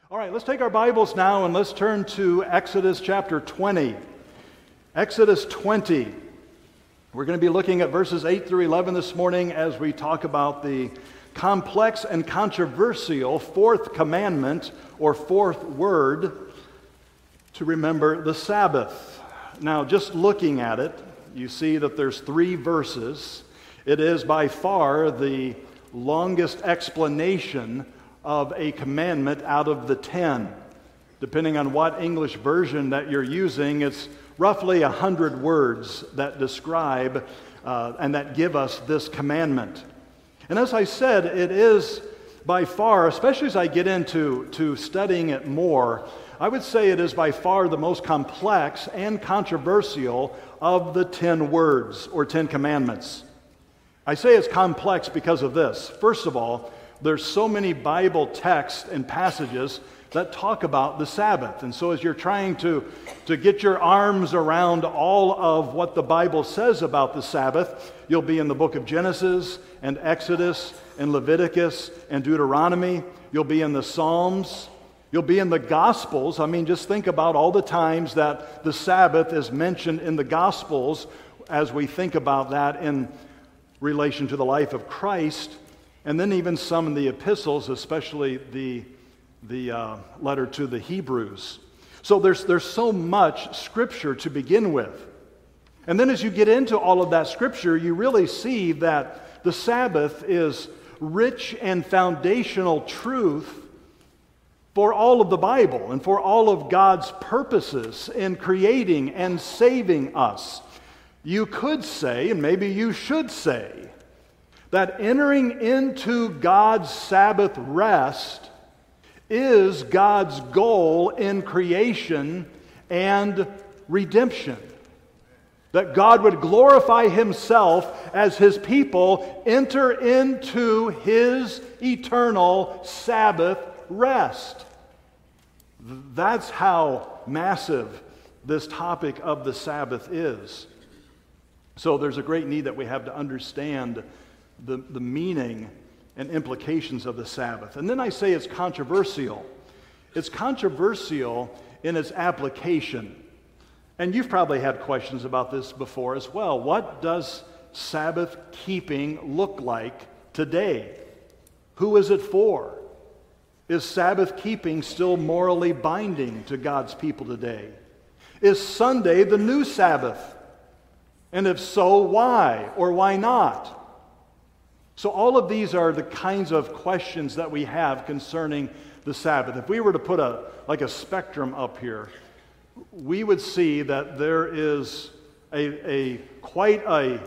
All right, let's take our Bibles now and let's turn to Exodus chapter 20. Exodus 20. We're going to be looking at verses 8 through 11 this morning as we talk about the complex and controversial fourth commandment or fourth word to remember the Sabbath. Now, just looking at it, you see that there's 3 verses. It is by far the longest explanation of a commandment out of the 10. Depending on what English version that you're using, it's roughly 100 words that describe and that give us this commandment. And as I said, it is by far, especially as I get into studying it more, I would say it is by far the most complex and controversial of the 10 words or 10 commandments. I say it's complex because of this. First of all, there's so many Bible texts and passages that talk about the Sabbath. And so as you're trying to get your arms around all of what the Bible says about the Sabbath, you'll be in the book of Genesis and Exodus and Leviticus and Deuteronomy. You'll be in the Psalms. You'll be in the Gospels. I mean, just think about all the times that the Sabbath is mentioned in the Gospels as we think about that in relation to the life of Christ. And then even some in the epistles, especially the letter to the Hebrews. So there's so much Scripture to begin with. And then as you get into all of that Scripture, you really see that the Sabbath is rich and foundational truth for all of the Bible and for all of God's purposes in creating and saving us. You could say, and maybe you should say, that entering into God's Sabbath rest is God's goal in creation and redemption. That God would glorify Himself as His people enter into His eternal Sabbath rest. That's how massive this topic of the Sabbath is. So there's a great need that we have to understand the meaning and implications of the Sabbath. And then I say it's controversial. It's controversial in its application. And you've probably had questions about this before as well. What does Sabbath keeping look like today? Who is it for? Is Sabbath keeping still morally binding to God's people today? Is Sunday the new Sabbath? And if so, why or why not? So all of these are the kinds of questions that we have concerning the Sabbath. If we were to put a spectrum up here, we would see that there is quite a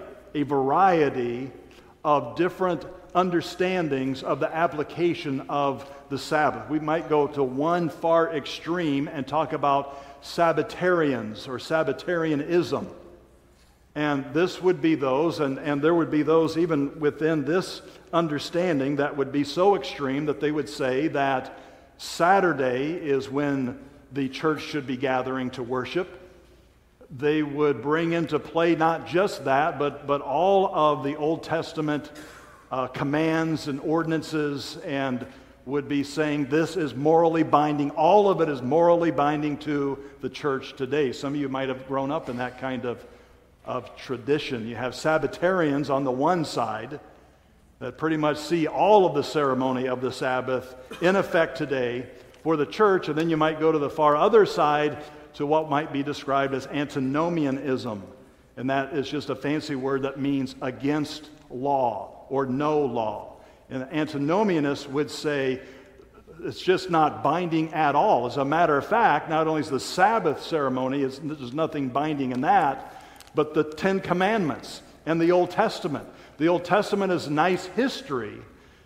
variety of different understandings of the application of the Sabbath. We might go to one far extreme and talk about Sabbatarians or Sabbatarianism. And this would be those, and there would be those even within this understanding that would be so extreme that they would say that Saturday is when the church should be gathering to worship. They would bring into play not just that, but all of the Old Testament commands and ordinances, and would be saying this is morally binding. All of it is morally binding to the church today. Some of you might have grown up in that kind of tradition. You have Sabbatarians on the one side that pretty much see all of the ceremony of the Sabbath in effect today for the church, and then you might go to the far other side to what might be described as antinomianism, and that is just a fancy word that means against law or no law. And antinomianists would say it's just not binding at all. As a matter of fact, not only is the Sabbath ceremony, there's nothing binding in that, but the 10 Commandments and the Old Testament. The Old Testament is nice history,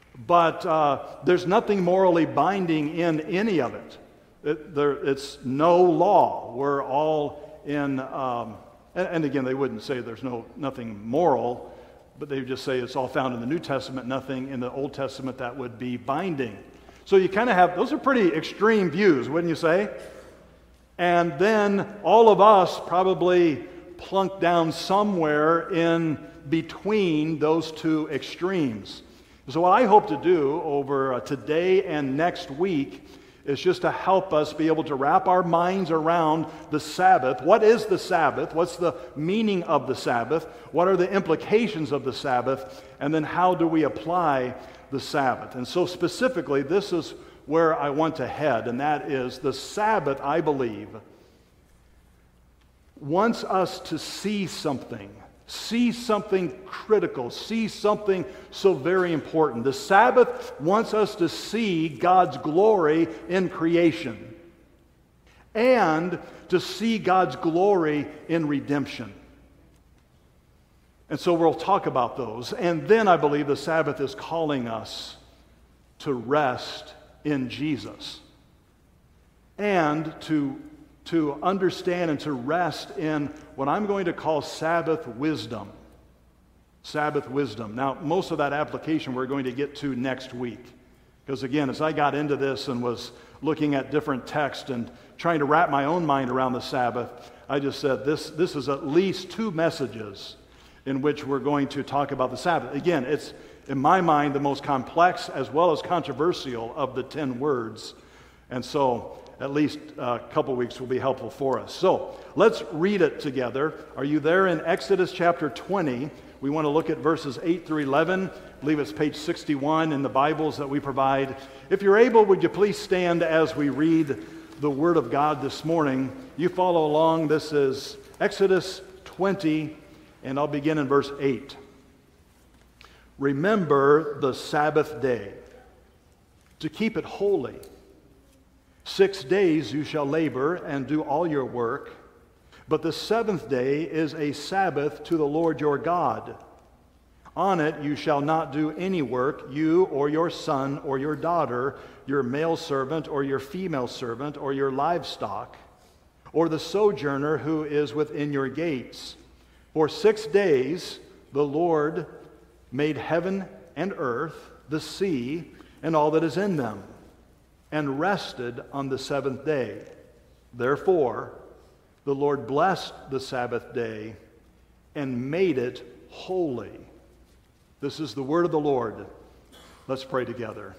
but there's nothing morally binding in any of it. It's no law. We're all in, and again, they wouldn't say there's nothing moral, but they would just say it's all found in the New Testament, nothing in the Old Testament that would be binding. So you kind of have, those are pretty extreme views, wouldn't you say? And then all of us probably plunk down somewhere in between those two extremes. So what I hope to do over today and next week is just to help us be able to wrap our minds around the Sabbath. What is the Sabbath? What's the meaning of the Sabbath? What are the implications of the Sabbath? And then how do we apply the Sabbath? And so specifically, this is where I want to head, and that is the Sabbath, I believe, wants us to see something critical, see something so very important. The Sabbath wants us to see God's glory in creation and to see God's glory in redemption. And so we'll talk about those. And then I believe the Sabbath is calling us to rest in Jesus and to understand and to rest in what I'm going to call Sabbath wisdom. Sabbath wisdom. Now, most of that application we're going to get to next week. Because again, as I got into this and was looking at different texts and trying to wrap my own mind around the Sabbath, I just said this is at least 2 messages in which we're going to talk about the Sabbath. Again, it's, in my mind, the most complex as well as controversial of the 10 words. And so at least a couple weeks will be helpful for us. So let's read it together. Are you there in Exodus chapter 20? We want to look at verses 8 through 11. I believe it's page 61 in the Bibles that we provide. If you're able, would you please stand as we read the Word of God this morning? You follow along. This is Exodus 20, and I'll begin in verse 8. Remember the Sabbath day, to keep it holy. 6 days you shall labor and do all your work, but the 7th day is a Sabbath to the Lord your God. On it you shall not do any work, you or your son or your daughter, your male servant or your female servant, or your livestock, or the sojourner who is within your gates. For 6 days the Lord made heaven and earth, the sea, and all that is in them, and rested on the 7th day. Therefore, the Lord blessed the Sabbath day and made it holy. This is the word of the Lord. Let's pray together.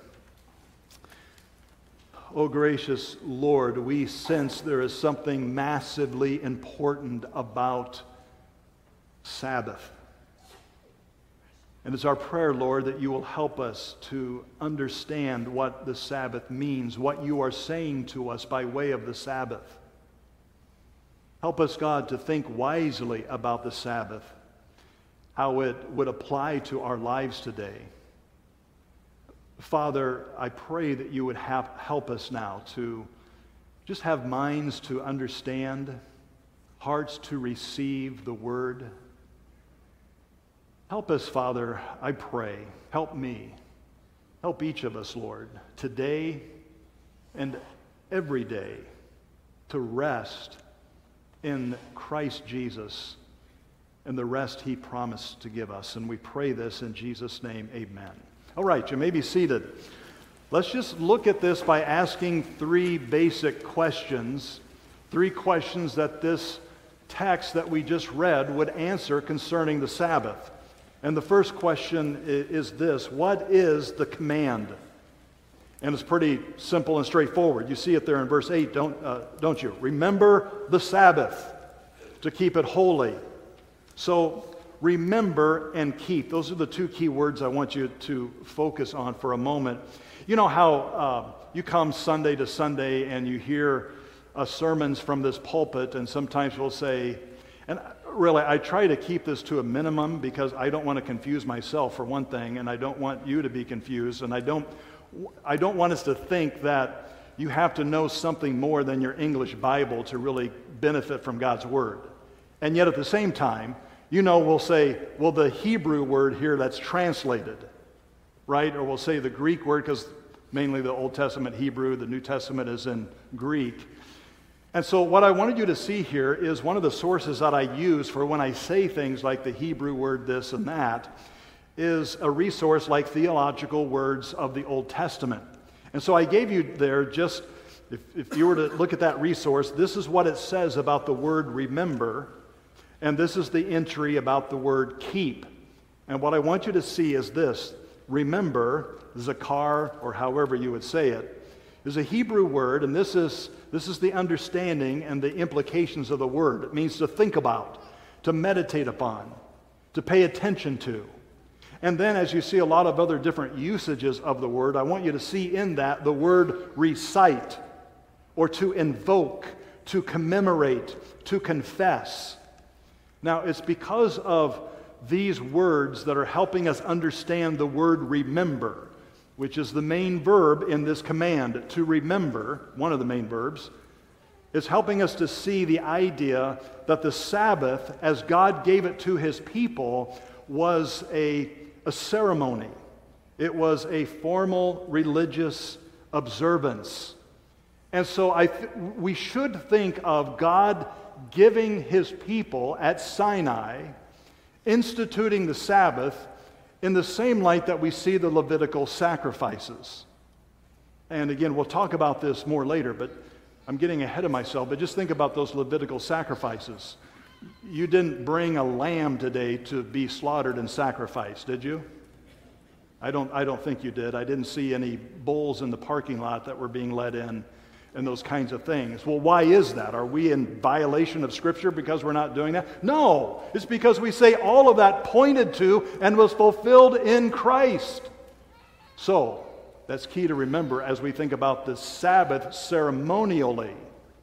Oh, gracious Lord, we sense there is something massively important about Sabbath. And it's our prayer, Lord, that you will help us to understand what the Sabbath means, what you are saying to us by way of the Sabbath. Help us, God, to think wisely about the Sabbath, how it would apply to our lives today. Father, I pray that you would help us now to just have minds to understand, hearts to receive the word. Help us, Father, I pray. Help me. Help each of us, Lord, today and every day to rest in Christ Jesus and the rest he promised to give us. And we pray this in Jesus' name, amen. All right, you may be seated. Let's just look at this by asking 3 basic questions, 3 questions that this text that we just read would answer concerning the Sabbath. And the first question is this: what is the command? And it's pretty simple and straightforward. You see it there in verse 8, don't you? Remember the Sabbath, to keep it holy. So remember and keep. Those are the 2 key words I want you to focus on for a moment. You know how you come Sunday to Sunday and you hear sermons from this pulpit, and sometimes we'll say, and really, I try to keep this to a minimum because I don't want to confuse myself, for one thing, and I don't want you to be confused, and I don't want us to think that you have to know something more than your English Bible to really benefit from God's Word. And yet at the same time, we'll say, well, the Hebrew word here that's translated, right? Or we'll say the Greek word, because mainly the Old Testament Hebrew, the New Testament is in Greek. And so what I wanted you to see here is one of the sources that I use for when I say things like the Hebrew word this and that is a resource like Theological Words of the Old Testament. And so I gave you there just, if you were to look at that resource, this is what it says about the word remember, and this is the entry about the word keep. And what I want you to see is this: remember, zakar, or however you would say it, is a Hebrew word, and this is the understanding and the implications of the word. It means to think about, to meditate upon, to pay attention to. And then as you see a lot of other different usages of the word, I want you to see in that the word recite, or to invoke, to commemorate, to confess. Now, it's because of these words that are helping us understand the word remember, which is the main verb in this command, to remember, one of the main verbs. It's helping us to see the idea that the Sabbath, as God gave it to His people, was a ceremony. It was a formal religious observance. And so we should think of God giving His people at Sinai, instituting the Sabbath, in the same light that we see the Levitical sacrifices. And again, we'll talk about this more later, but I'm getting ahead of myself. But just think about those Levitical sacrifices. You didn't bring a lamb today to be slaughtered and sacrificed, did you? I don't think you did. I didn't see any bulls in the parking lot that were being let in and those kinds of things. Well, why is that? Are we in violation of Scripture because we're not doing that? No, it's because we say all of that pointed to and was fulfilled in Christ. So, that's key to remember as we think about the Sabbath ceremonially.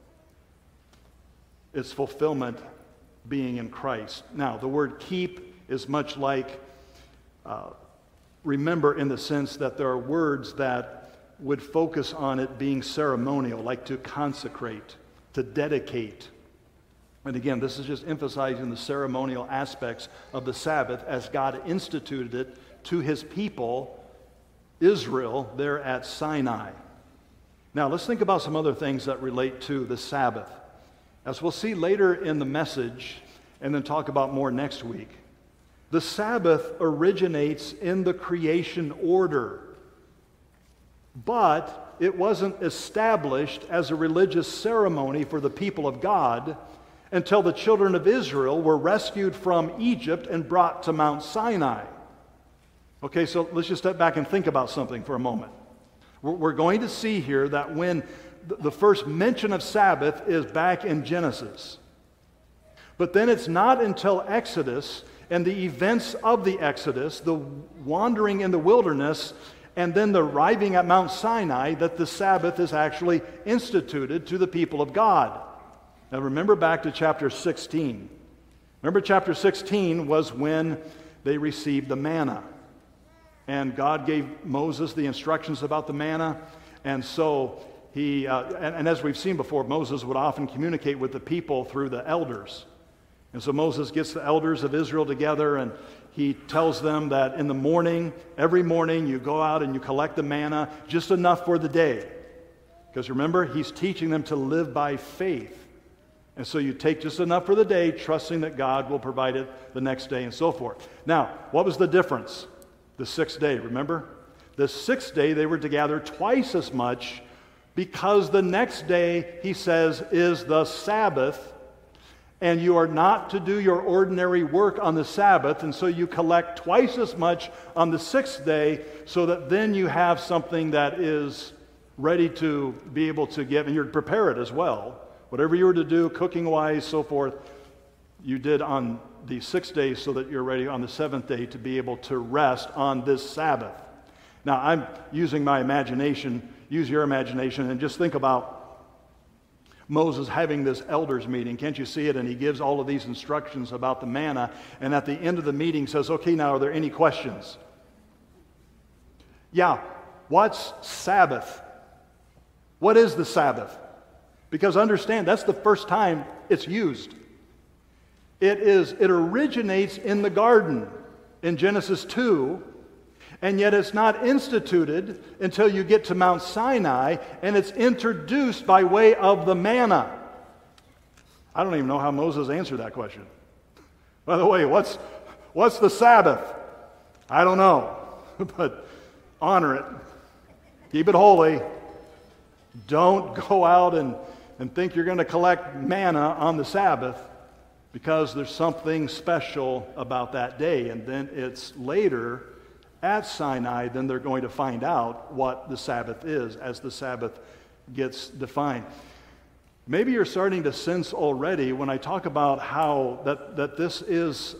Its fulfillment being in Christ. Now, the word keep is much like remember, in the sense that there are words that would focus on it being ceremonial, like to consecrate, to dedicate. And again, this is just emphasizing the ceremonial aspects of the Sabbath as God instituted it to His people, Israel, there at Sinai. Now, let's think about some other things that relate to the Sabbath. As we'll see later in the message, and then talk about more next week, the Sabbath originates in the creation order. But it wasn't established as a religious ceremony for the people of God until the children of Israel were rescued from Egypt and brought to Mount Sinai. Okay, so let's just step back and think about something for a moment. We're going to see here that when the first mention of Sabbath is back in Genesis. But then it's not until Exodus and the events of the Exodus, the wandering in the wilderness, and then the arriving at Mount Sinai, that the Sabbath is actually instituted to the people of God. Now remember back to chapter 16. Remember chapter 16 was when they received the manna. And God gave Moses the instructions about the manna. And so he, and as we've seen before, Moses would often communicate with the people through the elders. And so Moses gets the elders of Israel together, and he tells them that in the morning, every morning, you go out and you collect the manna, just enough for the day. Because remember, he's teaching them to live by faith. And so you take just enough for the day, trusting that God will provide it the next day and so forth. Now, what was the difference? The sixth day, remember? The sixth day, they were to gather twice as much, because the next day, he says, is the Sabbath. And you are not to do your ordinary work on the Sabbath, and so you collect twice as much on the sixth day, so that then you have something that is ready to be able to give, and you're to prepare it as well. Whatever you were to do, cooking-wise, so forth, you did on the 6 days so that you're ready on the seventh day to be able to rest on this Sabbath. Now, I'm using my imagination. Use your imagination and just think about Moses having this elders meeting. Can't you see it? And he gives all of these instructions about the manna. And at the end of the meeting says, okay, now are there any questions? Yeah, what's Sabbath? What is the Sabbath? Because understand, that's the first time it's used. It originates in the garden in Genesis 2, and yet it's not instituted until you get to Mount Sinai, and it's introduced by way of the manna. I don't even know how Moses answered that question. By the way, what's the Sabbath? I don't know, but honor it. Keep it holy. Don't go out and think you're going to collect manna on the Sabbath, because there's something special about that day. And then it's later, at Sinai, then they're going to find out what the Sabbath is as the Sabbath gets defined. Maybe you're starting to sense already when I talk about how that this is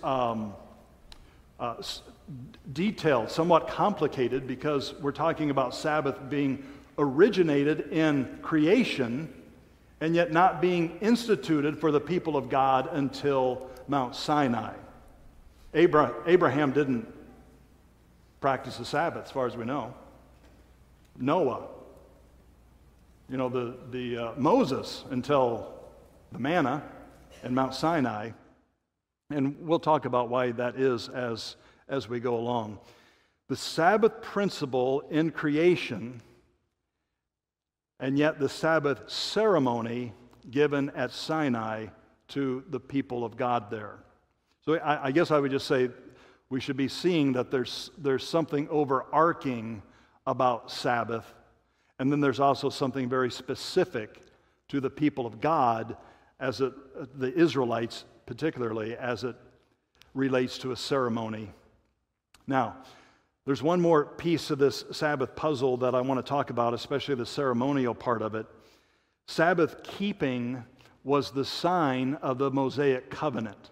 detailed, somewhat complicated, because we're talking about Sabbath being originated in creation and yet not being instituted for the people of God until Mount Sinai. Abraham didn't practice the Sabbath, as far as we know. Noah, Moses until the manna and Mount Sinai, and we'll talk about why that is as we go along. The Sabbath principle in creation, and yet the Sabbath ceremony given at Sinai to the people of God there. So I guess I would just say we should be seeing that there's something overarching about Sabbath, and then there's also something very specific to the people of God, the Israelites particularly, as it relates to a ceremony. Now, there's one more piece of this Sabbath puzzle that I want to talk about, especially the ceremonial part of it. Sabbath keeping was the sign of the Mosaic covenant.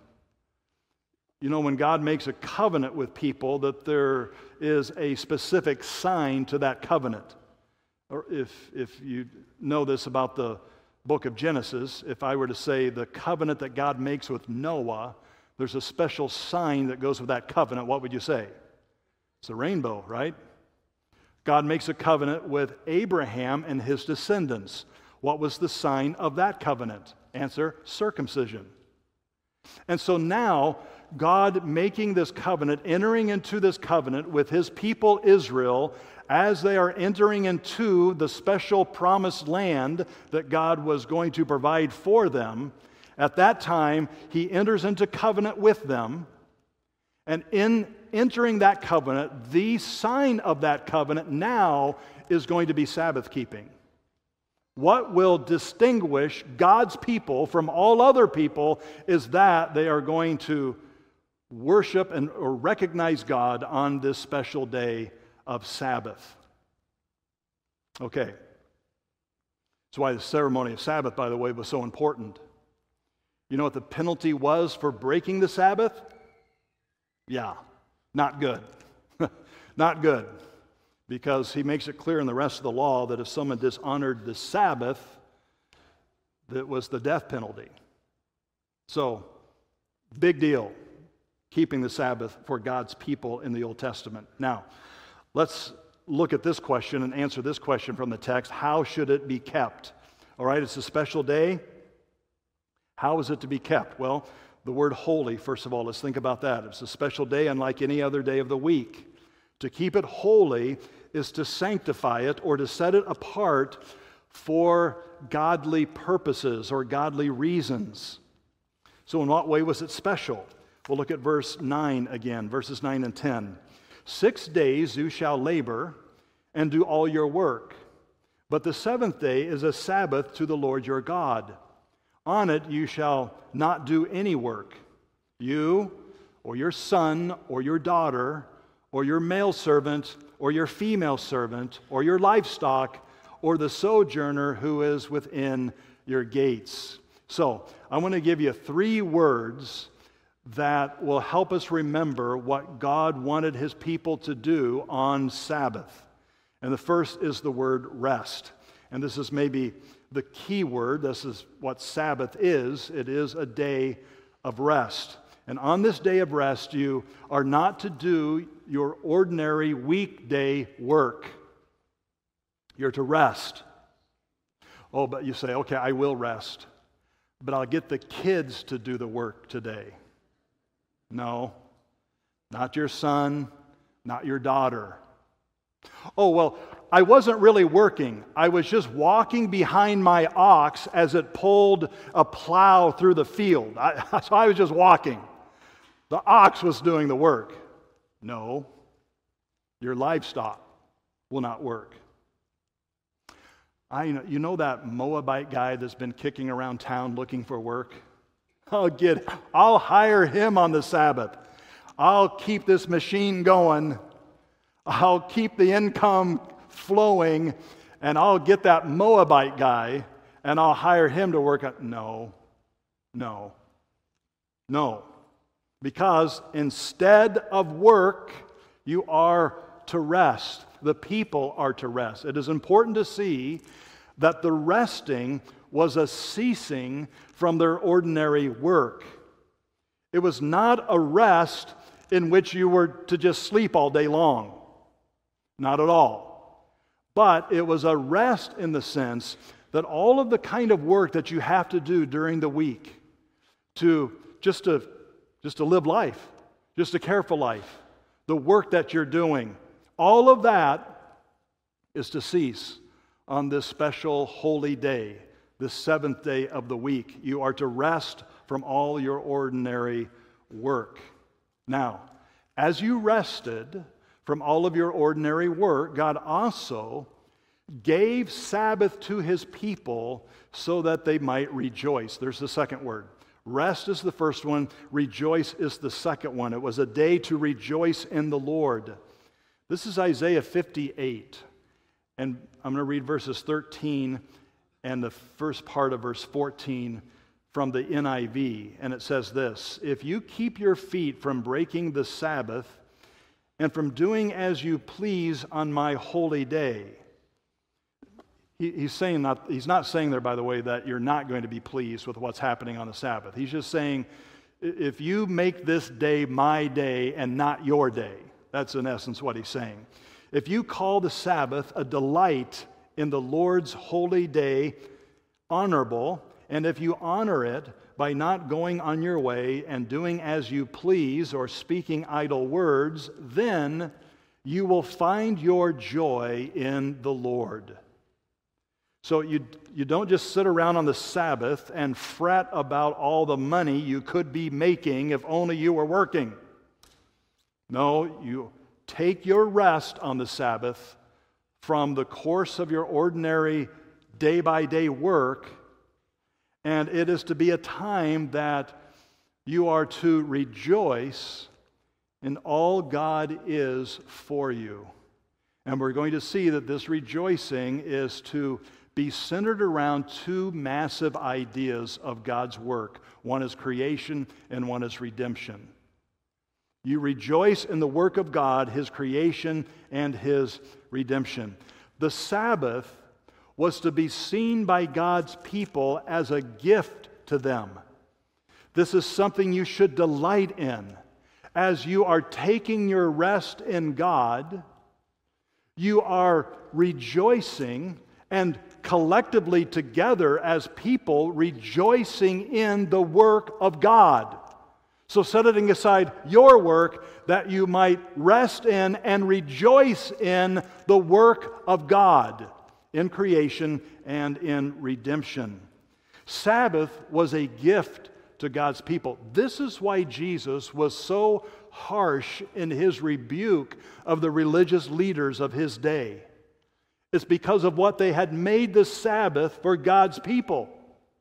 You know, when God makes a covenant with people, that there is a specific sign to that covenant. Or if you know this about the book of Genesis, if I were to say the covenant that God makes with Noah, there's a special sign that goes with that covenant, what would you say? It's a rainbow, right? God makes a covenant with Abraham and his descendants. What was the sign of that covenant? Answer, circumcision. And so now, God making this covenant, entering into this covenant with his people Israel, as they are entering into the special promised land that God was going to provide for them, at that time, he enters into covenant with them, and in entering that covenant, the sign of that covenant now is going to be Sabbath keeping. What will distinguish God's people from all other people is that they are going to worship or recognize God on this special day of Sabbath. Okay. That's why the ceremony of Sabbath, by the way, was so important. You know what the penalty was for breaking the Sabbath? Yeah, not good. Not good. Because he makes it clear in the rest of the law that if someone dishonored the Sabbath, that was the death penalty. So, big deal, keeping the Sabbath for God's people in the Old Testament. Now, let's look at this question and answer this question from the text. How should it be kept? All right, it's a special day. How is it to be kept? Well, the word holy, first of all, let's think about that. It's a special day unlike any other day of the week. To keep it holy is to sanctify it or to set it apart for godly purposes or godly reasons. So in what way was it special? We'll look at verse 9 again, verses 9 and 10. 6 days you shall labor and do all your work, but the seventh day is a Sabbath to the Lord your God. On it you shall not do any work, you or your son or your daughter or your male servant or your female servant or your livestock or the sojourner who is within your gates. So, I want to give you 3 words that will help us remember what God wanted his people to do on Sabbath. And the first is the word rest. And this is maybe the key word. This is what Sabbath is. It is a day of rest. And on this day of rest, you are not to do your ordinary weekday work. You're to rest. Oh, but you say, okay, I will rest, but I'll get the kids to do the work today. No, not your son, not your daughter. Oh, well, I wasn't really working. I was just walking behind my ox as it pulled a plow through the field. So I was just walking. The ox was doing the work. No, your livestock will not work. You know that Moabite guy that's been kicking around town looking for work? I'll hire him on the Sabbath. I'll keep this machine going. I'll keep the income flowing, and I'll get that Moabite guy, and I'll hire him to work on. No. Because instead of work, you are to rest. The people are to rest. It is important to see that the resting was a ceasing from their ordinary work. It was not a rest in which you were to just sleep all day long. Not at all. But it was a rest in the sense that all of the kind of work that you have to do during the week to live life, just to care for life, the work that you're doing, all of that is to cease on this special holy day, the seventh day of the week. You are to rest from all your ordinary work. Now, as you rested from all of your ordinary work, God also gave Sabbath to His people so that they might rejoice. There's the second word. Rest is the first one. Rejoice is the second one. It was a day to rejoice in the Lord. This is Isaiah 58. And I'm going to read verses 13 and the first part of verse 14 from the NIV. And it says this: If you keep your feet from breaking the Sabbath and from doing as you please on my holy day. He's not saying there, by the way, that you're not going to be pleased with what's happening on the Sabbath. He's just saying, if you make this day my day and not your day, that's in essence what he's saying. If you call the Sabbath a delight in the Lord's holy day, honorable, and if you honor it by not going on your way and doing as you please or speaking idle words, then you will find your joy in the Lord. So you don't just sit around on the Sabbath and fret about all the money you could be making if only you were working. No, you take your rest on the Sabbath from the course of your ordinary day-by-day work, and it is to be a time that you are to rejoice in all God is for you. And we're going to see that this rejoicing is to be centered around two massive ideas of God's work. One is creation and one is redemption. You rejoice in the work of God, His creation and His redemption. The Sabbath was to be seen by God's people as a gift to them. This is something you should delight in. As you are taking your rest in God, you are rejoicing and collectively together as people rejoicing in the work of God. So setting aside your work that you might rest in and rejoice in the work of God in creation and in redemption. Sabbath was a gift to God's people. This is why Jesus was so harsh in His rebuke of the religious leaders of His day. It's because of what they had made the Sabbath for God's people.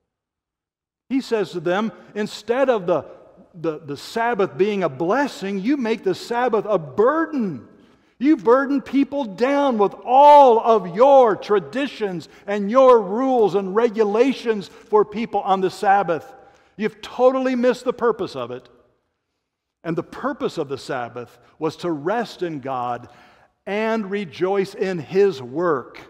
He says to them, instead of the Sabbath being a blessing, you make the Sabbath a burden. You burden people down with all of your traditions and your rules and regulations for people on the Sabbath. You've totally missed the purpose of it. And the purpose of the Sabbath was to rest in God and rejoice in His work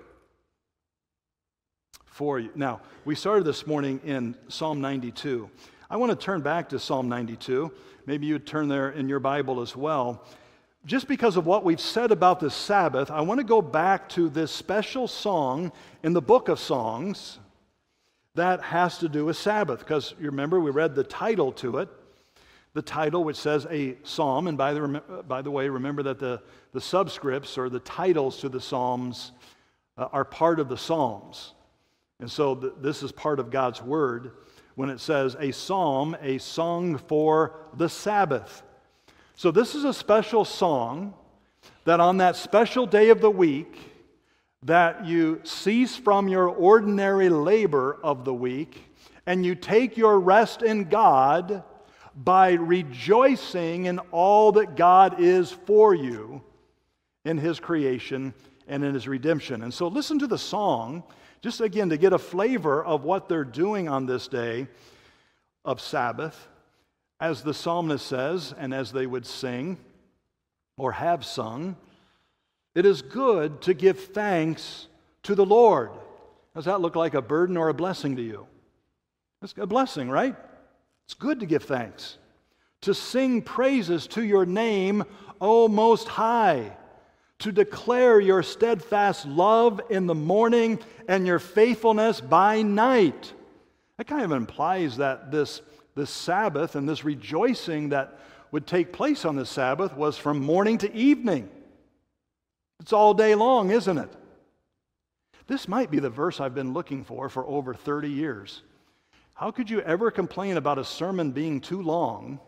for you. Now, we started this morning in Psalm 92. I want to turn back to Psalm 92. Maybe you'd turn there in your Bible as well. Just because of what we've said about the Sabbath, I want to go back to this special song in the book of Songs that has to do with Sabbath. Because you remember, we read the title to it. The title, which says a psalm, and by the way, remember that the subscripts or the titles to the psalms are part of the psalms. And so this is part of God's word when it says a psalm, a song for the Sabbath. So this is a special song that on that special day of the week that you cease from your ordinary labor of the week and you take your rest in God by rejoicing in all that God is for you in His creation and in His redemption. And so listen to the song, just again to get a flavor of what they're doing on this day of Sabbath. As the psalmist says, and as they would sing or have sung, it is good to give thanks to the Lord. Does that look like a burden or a blessing to you? It's a blessing, right? It's good to give thanks. To sing praises to your name, O Most High. To declare your steadfast love in the morning and your faithfulness by night. That kind of implies that this Sabbath and this rejoicing that would take place on the Sabbath was from morning to evening. It's all day long, isn't it? This might be the verse I've been looking for over 30 years. How could you ever complain about a sermon being too long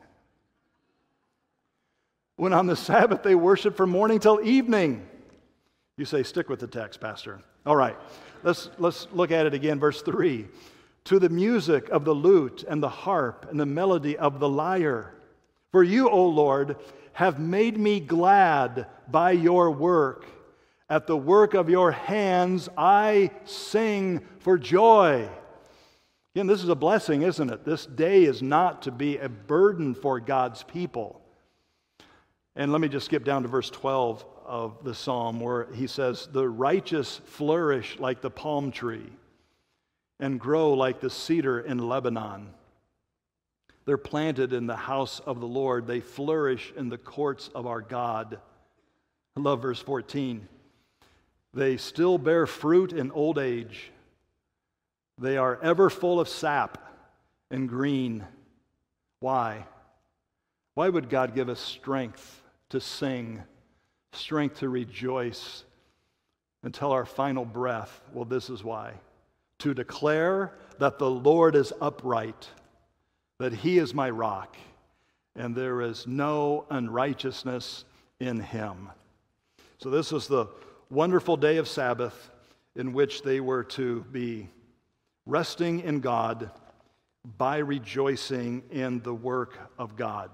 when on the Sabbath they worship from morning till evening? You say, stick with the text, Pastor. All right, let's look at it again, verse 3. To the music of the lute and the harp and the melody of the lyre. For you, O Lord, have made me glad by your work. At the work of your hands I sing for joy. Again, this is a blessing, isn't it? This day is not to be a burden for God's people. And let me just skip down to verse 12 of the psalm where he says, the righteous flourish like the palm tree and grow like the cedar in Lebanon. They're planted in the house of the Lord. They flourish in the courts of our God. I love verse 14. They still bear fruit in old age. They are ever full of sap and green. Why? Why would God give us strength to sing, strength to rejoice until our final breath? Well, this is why. To declare that the Lord is upright, that He is my rock, and there is no unrighteousness in Him. So this was the wonderful day of Sabbath in which they were to be resting in God by rejoicing in the work of God.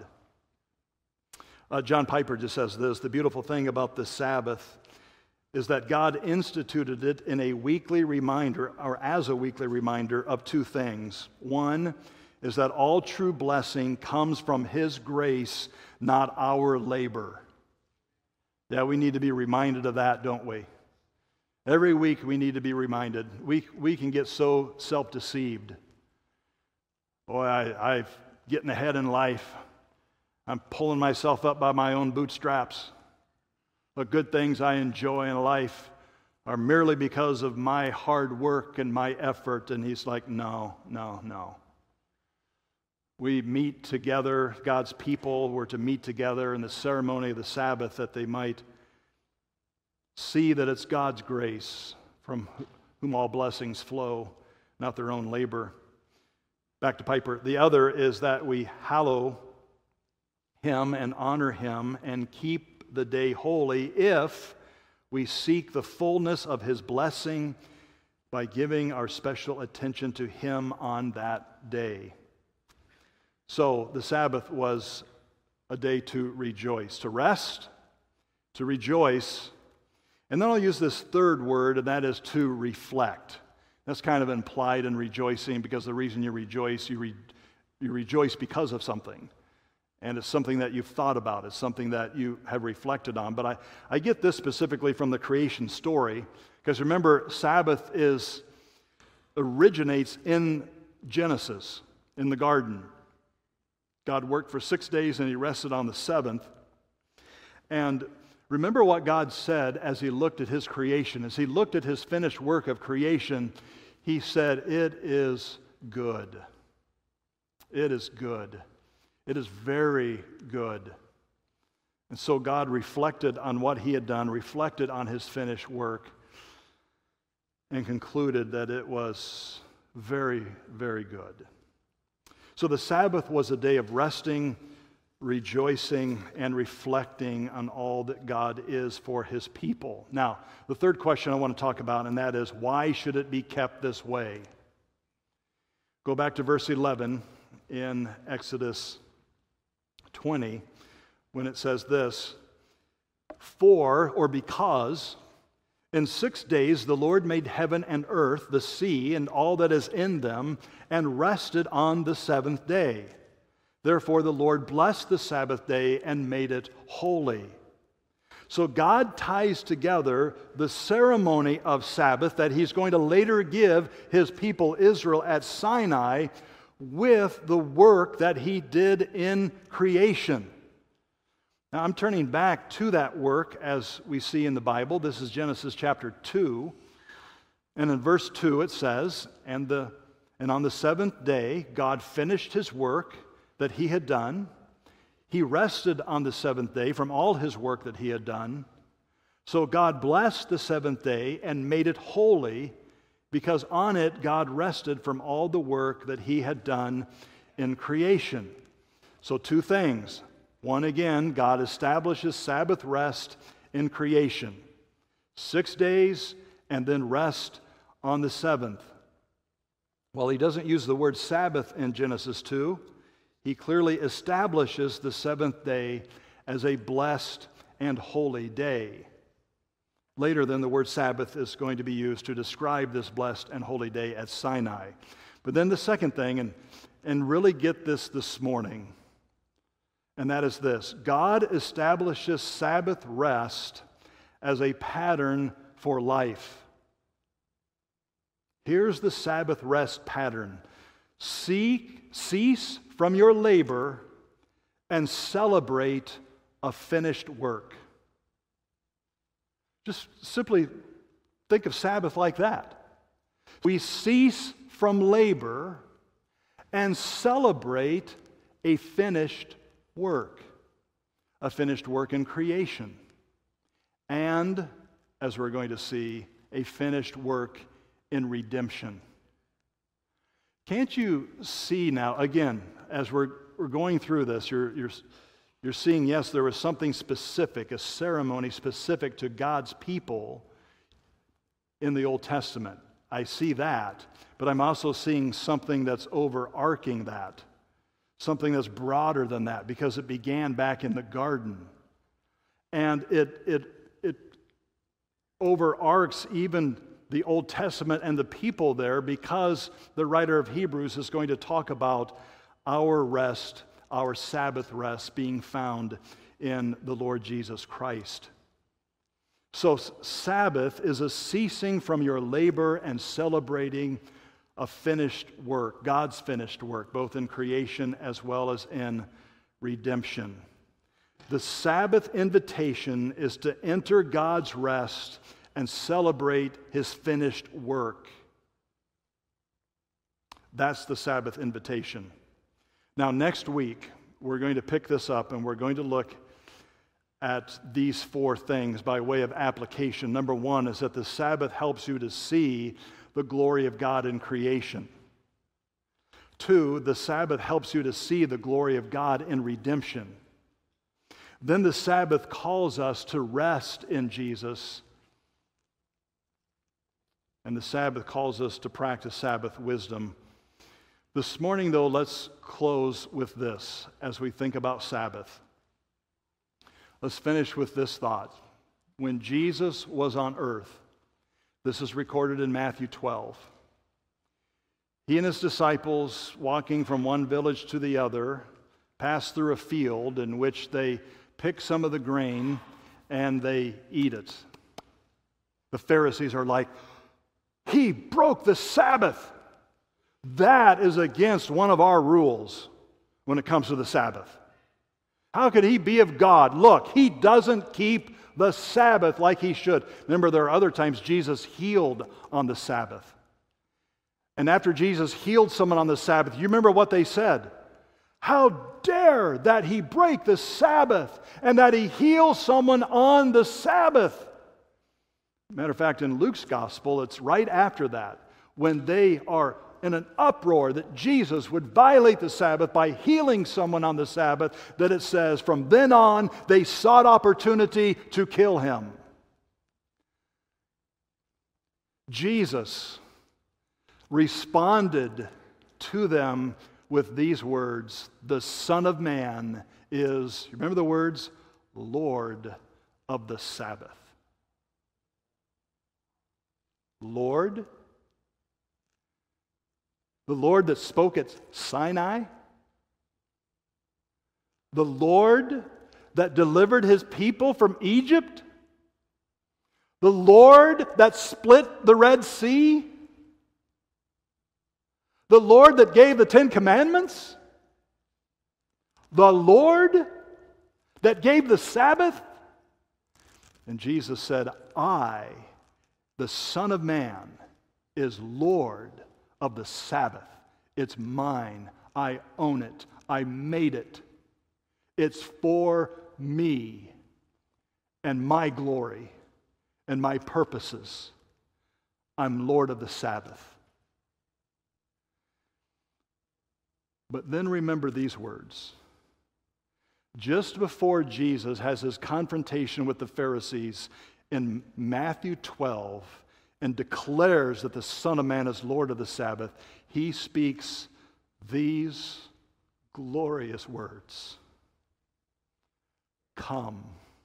John Piper just says this, the beautiful thing about the Sabbath is that God instituted it in a weekly reminder, or as a weekly reminder of two things. One is that all true blessing comes from His grace, not our labor. Yeah, we need to be reminded of that, don't we? Every week we need to be reminded. We can get so self-deceived. Boy, I'm getting ahead in life. I'm pulling myself up by my own bootstraps. The good things I enjoy in life are merely because of my hard work and my effort. And He's like, no. We meet together, God's people were to meet together in the ceremony of the Sabbath that they might see that it's God's grace from whom all blessings flow, not their own labor. Back to Piper. The other is that we hallow Him and honor Him and keep the day holy if we seek the fullness of His blessing by giving our special attention to Him on that day. So the Sabbath was a day to rejoice, to rest, to rejoice, and then I'll use this third word, and that is to reflect. That's kind of implied in rejoicing because the reason you rejoice, you rejoice because of something. And it's something that you've thought about. It's something that you have reflected on. But I get this specifically from the creation story, because remember, Sabbath originates in Genesis, in the garden. God worked for 6 days and He rested on the seventh. And remember what God said as He looked at His creation. As He looked at His finished work of creation, He said, "It is good. It is good. It is very good." And so God reflected on what He had done, reflected on His finished work, and concluded that it was very, very good. So the Sabbath was a day of resting, rejoicing, and reflecting on all that God is for His people. Now, the third question I want to talk about, and that is, why should it be kept this way? Go back to verse 11 in Exodus 20, when it says this, For, or because, in 6 days the Lord made heaven and earth, the sea, and all that is in them, and rested on the seventh day. Therefore the Lord blessed the Sabbath day and made it holy. So God ties together the ceremony of Sabbath that He's going to later give His people Israel at Sinai with the work that He did in creation. Now I'm turning back to that work as we see in the Bible. This is Genesis chapter 2. And in verse 2 it says, And on the seventh day God finished His work that He had done. He rested on the seventh day from all His work that He had done. So God blessed the seventh day and made it holy, because on it God rested from all the work that He had done in creation. So two things. One, again, God establishes Sabbath rest in creation. 6 days and then rest on the seventh. Well, He doesn't use the word Sabbath in Genesis 2. He clearly establishes the seventh day as a blessed and holy day. Later, then, the word Sabbath is going to be used to describe this blessed and holy day at Sinai. But then the second thing, and really get this morning, and that is this: God establishes Sabbath rest as a pattern for life. Here's the Sabbath rest pattern. Cease from your labor and celebrate a finished work. Just simply think of Sabbath like that. We cease from labor and celebrate a finished work. A finished work in creation. And, as we're going to see, a finished work in redemption. Can't you see now, again, as we're going through this, you're seeing, yes, there was something specific, a ceremony specific to God's people in the Old Testament. I see that, but I'm also seeing something that's overarching that, something that's broader than that, because it began back in the garden. And it overarches even the Old Testament and the people there, because the writer of Hebrews is going to talk about our rest, our Sabbath rest being found in the Lord Jesus Christ. So Sabbath is a ceasing from your labor and celebrating a finished work, God's finished work, both in creation as well as in redemption. The Sabbath invitation is to enter God's rest and celebrate His finished work. That's the Sabbath invitation. Now, next week, we're going to pick this up and we're going to look at these four things by way of application. Number one is that the Sabbath helps you to see the glory of God in creation. Two, the Sabbath helps you to see the glory of God in redemption. Then the Sabbath calls us to rest in Jesus. And the Sabbath calls us to practice Sabbath wisdom. This morning, though, let's close with this as we think about Sabbath. Let's finish with this thought. When Jesus was on earth, this is recorded in Matthew 12. He and His disciples, walking from one village to the other, passed through a field in which they pick some of the grain and they eat it. The Pharisees are like, "He broke the Sabbath." That is against one of our rules when it comes to the Sabbath. How could He be of God? Look, He doesn't keep the Sabbath like He should. Remember, there are other times Jesus healed on the Sabbath. And after Jesus healed someone on the Sabbath, you remember what they said? How dare that He break the Sabbath and that He heal someone on the Sabbath? Matter of fact, in Luke's gospel, it's right after that, when they are in an uproar that Jesus would violate the Sabbath by healing someone on the Sabbath, that it says, from then on, they sought opportunity to kill Him. Jesus responded to them with these words: the Son of Man is, remember the words, Lord of the Sabbath. Lord, the Lord that spoke at Sinai, the Lord that delivered his people from Egypt, the Lord that split the Red Sea, the Lord that gave the Ten Commandments, the Lord that gave the Sabbath. And Jesus said, I, the Son of Man, is Lord of the Sabbath. It's mine. I own it. I made it. It's for me and my glory and my purposes. I'm Lord of the Sabbath. But then remember these words. Just before Jesus has his confrontation with the Pharisees in Matthew 12 and declares that the Son of Man is Lord of the Sabbath, he speaks these glorious words. Come.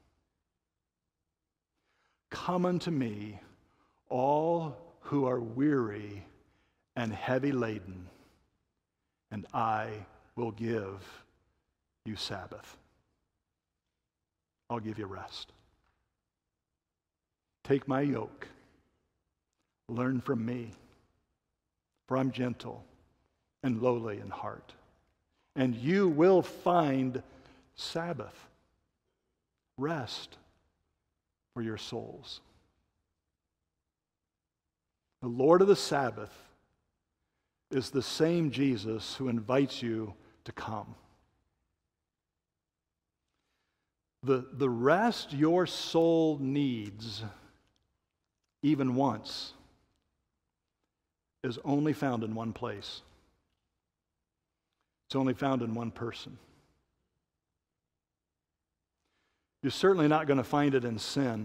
Come unto me, all who are weary and heavy laden, and I will give you Sabbath. I'll give you rest. Take my yoke. Learn from me, for I'm gentle and lowly in heart, and you will find Sabbath, rest for your souls. The Lord of the Sabbath is the same Jesus who invites you to come. The rest your soul needs, even once, is only found in one place. It's only found in one person. You're certainly not going to find it in sin.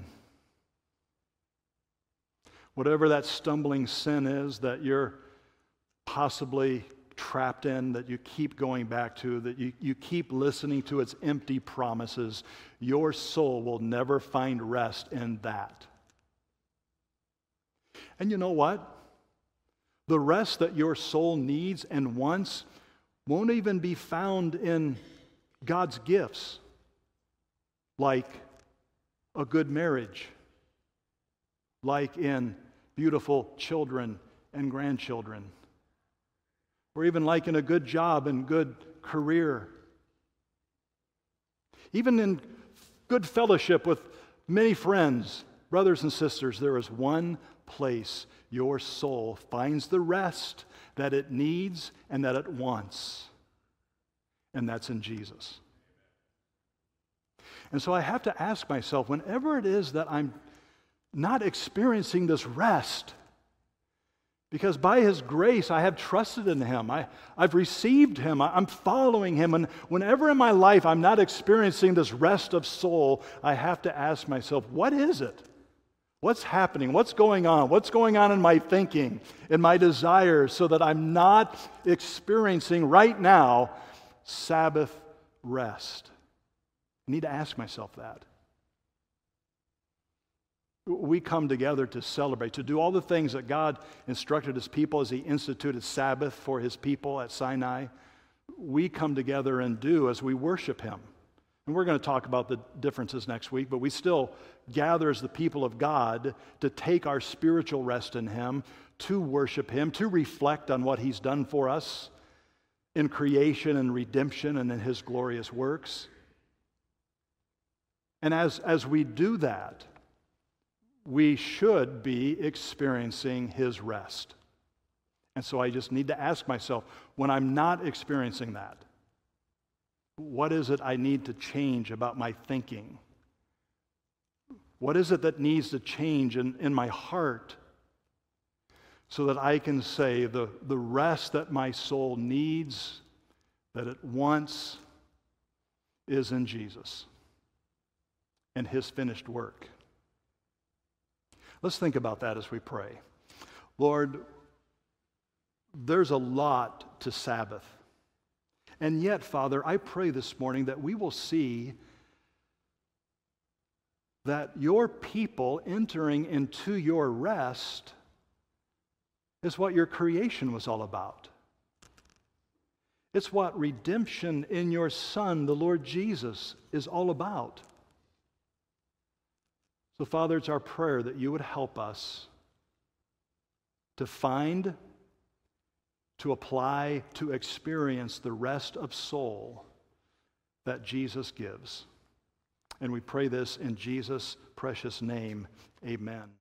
Whatever that stumbling sin is that you're possibly trapped in, that you keep going back to, that you keep listening to its empty promises, your soul will never find rest in that. And you know what? The rest that your soul needs and wants won't even be found in God's gifts, like a good marriage, like in beautiful children and grandchildren, or even like in a good job and good career, even in good fellowship with many friends, brothers and sisters. There is one place your soul finds the rest that it needs and that it wants, and that's in Jesus. And so I have to ask myself, whenever it is that I'm not experiencing this rest, because by His grace I have trusted in Him, I've received Him, I'm following Him, and whenever in my life I'm not experiencing this rest of soul, I have to ask myself, what is it? What's happening? What's going on? What's going on in my thinking, in my desires, so that I'm not experiencing right now Sabbath rest? I need to ask myself that. We come together to celebrate, to do all the things that God instructed His people as He instituted Sabbath for His people at Sinai. We come together and do as we worship Him. And we're going to talk about the differences next week, but we still gather as the people of God to take our spiritual rest in Him, to worship Him, to reflect on what He's done for us in creation and redemption and in His glorious works. And as we do that, we should be experiencing His rest. And so I just need to ask myself, when I'm not experiencing that, what is it I need to change about my thinking? What is it that needs to change in my heart so that I can say the rest that my soul needs, that it wants, is in Jesus and His finished work? Let's think about that as we pray. Lord, there's a lot to Sabbath. And yet, Father, I pray this morning that we will see that your people entering into your rest is what your creation was all about. It's what redemption in your Son, the Lord Jesus, is all about. So, Father, it's our prayer that you would help us to find, to apply, to experience the rest of soul that Jesus gives. And we pray this in Jesus' precious name. Amen.